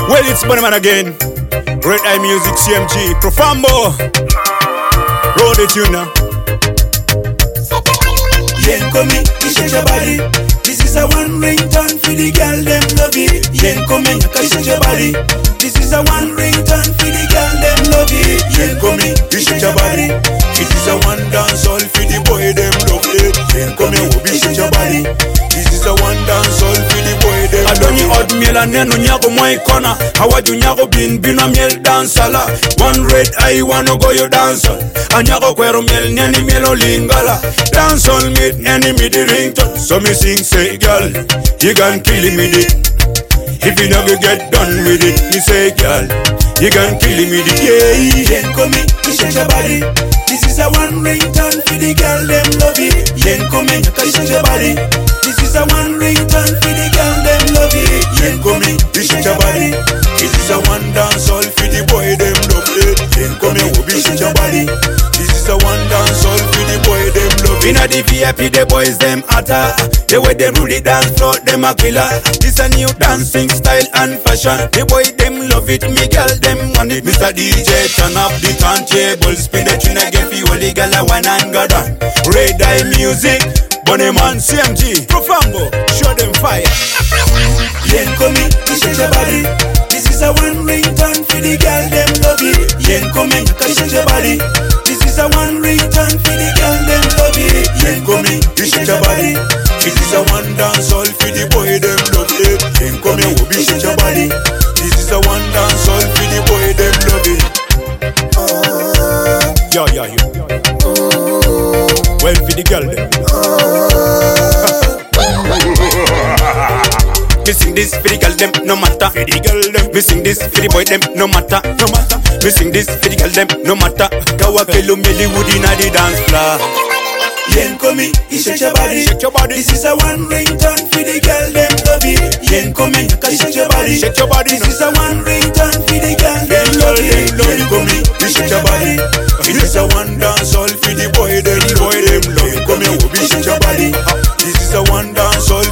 Well, it's Bunnyman again. Red Eye Music, CMG, Profambo. Roll it, you know. Yenkomi, you shake your body. This is a one ringtone for the girl, them love it. Yenkomi, you shake your body. This is a one ringtone for the girl, them love it. Yenkomi, you shake your body. This is a one dance all for the boy, them love it. Yenkomi, you shake your body. This is a one dance all for the boy, them love it. Adoni oatmeal and neno nyago moi kona. Hawaju nyago bina miel dansala. One red eye wanna go you dance on. Anyago kwero miel neni mielo lingala. Dance on me, enemy the ringtone. So me sing say girl, you can kill me it. If you never get done with it, me say girl, you can kill me it. Yeah, Yenkomi, you shake your body. This is a one ringtone for the girl, them love it. Yenkomi, you shake your body. This is a one ringtone for the girl, them love it. Yenkomi, you shake your body. This is a one dance all for the boy, them love it. Yenkomi, you shake your body. This is a one dance all for the boy, them love it. Inna the VIP, the boys them hotter. The way them rule the dance floor, them a killer. This a new dancing style and fashion. The boy them love it, me girl them want it. Mr. DJ turn up the turntable, spin the tune again for all the girl a wine and go down. Red Eye Music, Bunnyman, CMG, Profambo, show them fire. Yenkomi, you shake your body. This is a one ringtone for the girl, them love it. Yenkomi, you shake your body. This is a one ringtone for the girl, them love it. Yenkomi, you shake your body. This is a one dance all for the boy, them love it. Yenkomi, you shake your body. This is a one dance all for the boy, them love it. Yo. Well, for the girl them. Me sing this for the girl them, no matter. For the girl them. Me sing this for the boy them, no matter. No matter. Me sing this for the girl them, no matter. Kawakelo meli wood inna the dance floor. Yenkomi, you shake your body. Shake your body. This is a one ringtone for the girl, them love it. Yenkomi, you shake your body. Shake your body. This is a one ringtone for the girl, them love it. Yenkomi, you shake your body. This is a one dance all for the boy, them love it. Yenkomi, you shake your body. This is a one dance all